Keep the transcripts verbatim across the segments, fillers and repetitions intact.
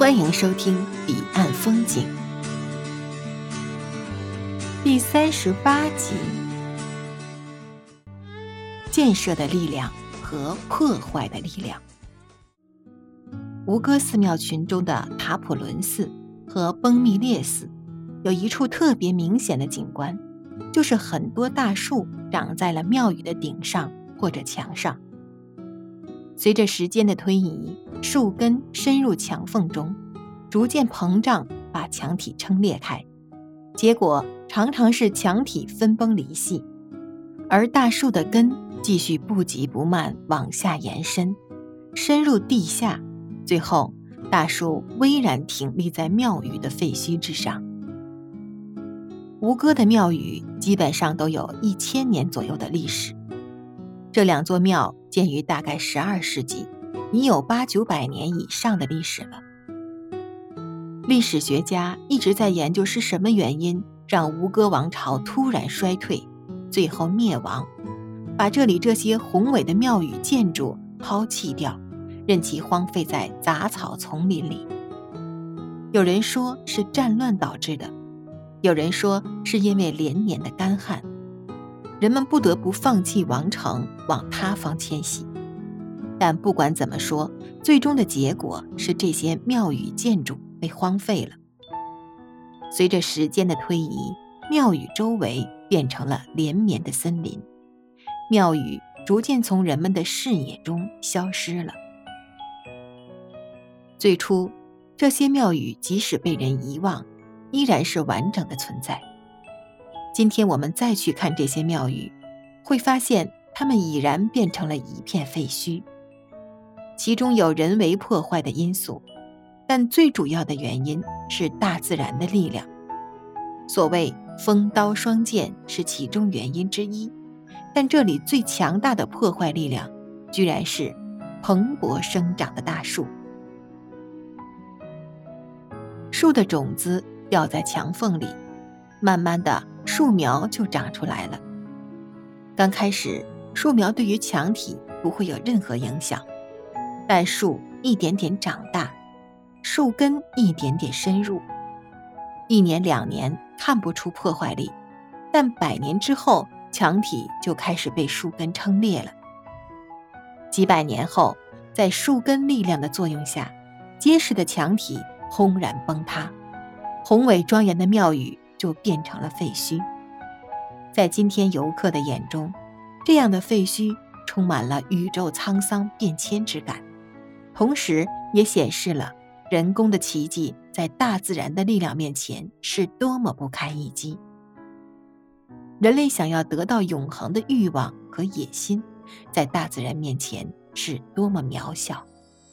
欢迎收听《彼岸风景》第三十八集：建设的力量和破坏的力量。吴哥寺庙群中的塔普伦寺和崩密列寺有一处特别明显的景观，就是很多大树长在了庙宇的顶上或者墙上。随着时间的推移，树根深入墙缝中，逐渐膨胀，把墙体撑裂开，结果常常是墙体分崩离析，而大树的根继续不急不慢往下延伸，深入地下，最后大树巍然挺立在庙宇的废墟之上。吴哥的庙宇基本上都有一千年左右的历史，这两座庙建于大概十二世纪，已有八九百年以上的历史了。历史学家一直在研究是什么原因让吴哥王朝突然衰退，最后灭亡，把这里这些宏伟的庙宇建筑抛弃掉，任其荒废在杂草丛林里。有人说是战乱导致的，有人说是因为连年的干旱，人们不得不放弃王城，往他方迁徙。但不管怎么说，最终的结果是这些庙宇建筑被荒废了。随着时间的推移，庙宇周围变成了连绵的森林，庙宇逐渐从人们的视野中消失了。最初，这些庙宇即使被人遗忘，依然是完整的存在。今天我们再去看这些庙宇，会发现它们已然变成了一片废墟。其中有人为破坏的因素，但最主要的原因是大自然的力量。所谓风刀霜剑是其中原因之一，但这里最强大的破坏力量居然是蓬勃生长的大树。树的种子掉在墙缝里，慢慢的树苗就长出来了。刚开始，树苗对于墙体不会有任何影响，但树一点点长大，树根一点点深入，一年两年看不出破坏力，但百年之后，墙体就开始被树根撑裂了。几百年后，在树根力量的作用下，结实的墙体轰然崩塌，宏伟庄严的庙宇就变成了废墟。在今天游客的眼中，这样的废墟充满了宇宙沧桑变迁之感，同时也显示了人工的奇迹在大自然的力量面前是多么不堪一击。人类想要得到永恒的欲望和野心，在大自然面前是多么渺小。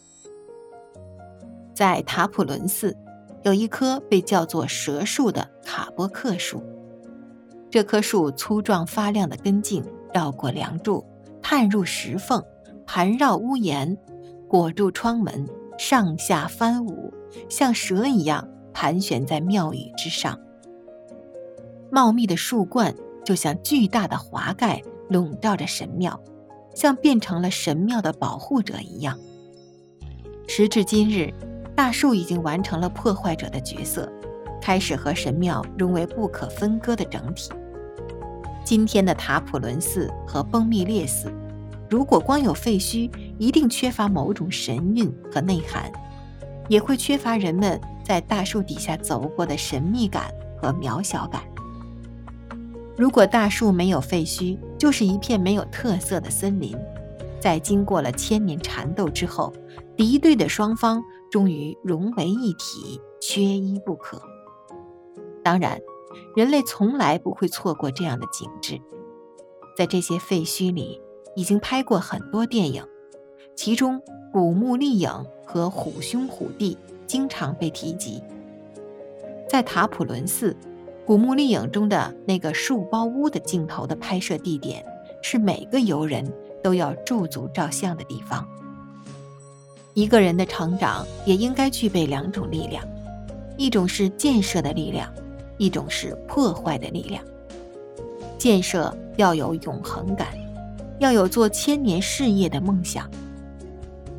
在塔普伦寺有一棵被叫做蛇树的卡波克树，这棵树粗壮发亮的根茎绕过梁柱，探入石缝，盘绕屋檐，裹住窗门，上下翻舞，像蛇一样盘旋在庙宇之上。茂密的树冠就像巨大的华盖笼罩着神庙，像变成了神庙的保护者一样。时至今日，大树已经完成了破坏者的角色，开始和神庙融为不可分割的整体。今天的塔普伦寺和崩密列寺，如果光有废墟，一定缺乏某种神韵和内涵，也会缺乏人们在大树底下走过的神秘感和渺小感。如果大树没有废墟，就是一片没有特色的森林，在经过了千年缠斗之后，敌对的双方终于融为一体，缺一不可。当然，人类从来不会错过这样的景致。在这些废墟里，已经拍过很多电影，其中古墓丽影和虎兄虎弟经常被提及。在塔普伦寺，古墓丽影中的那个树包屋的镜头的拍摄地点，是每个游人都要驻足照相的地方。一个人的成长也应该具备两种力量，一种是建设的力量，一种是破坏的力量。建设要有永恒感，要有做千年事业的梦想。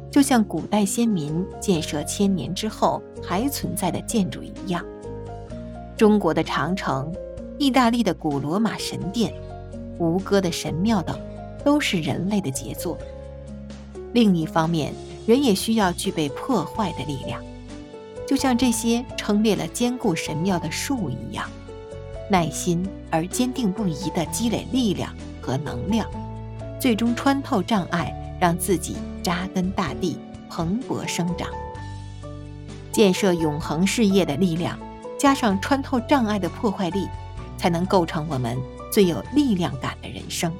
就像古代先民建设千年之后还存在的建筑一样。中国的长城、意大利的古罗马神殿、吴哥的神庙等，都是人类的杰作。另一方面，人也需要具备破坏的力量，就像这些陈列了坚固神庙的树一样，耐心而坚定不移地积累力量和能量，最终穿透障碍，让自己扎根大地，蓬勃生长。建设永恒事业的力量，加上穿透障碍的破坏力，才能构成我们最有力量感的人生。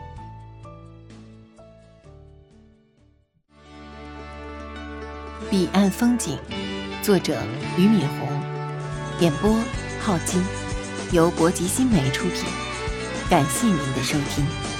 彼岸风景，作者俞敏洪，演播浩金，由博吉新媒出品。感谢您的收听。